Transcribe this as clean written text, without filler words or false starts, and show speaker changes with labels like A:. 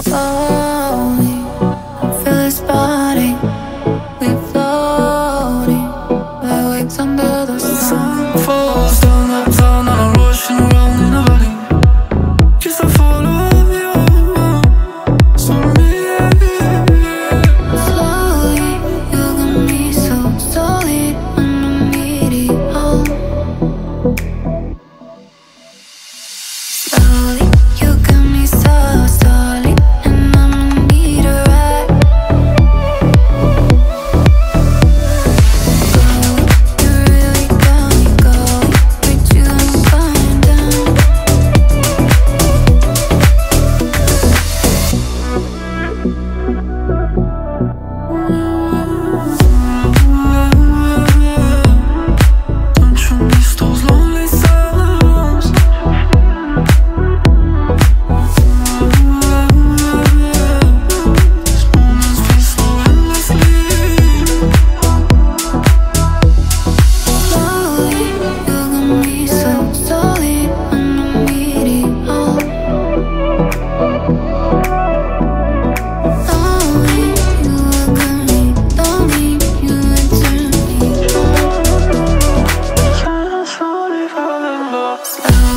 A: Slowly, I feel this body. We floating like waves under the sun.
B: Falls down, uptown, and I'm rushing around in a valley. Just to follow you, so me.
A: Slowly, you got me so solid. I'm needy, oh. Slowly, you got me so solid, and I'm need a ride. Going, you really got me going. With you, I'm falling down.
B: Don't you miss those lonely sounds? These moments feel so endlessly.
A: Slowly, you got me so solid, and I'm needy, oh. Lonely, you look at me, lonely, you enter me, oh.
B: Slowly falling in love.
A: Slowly.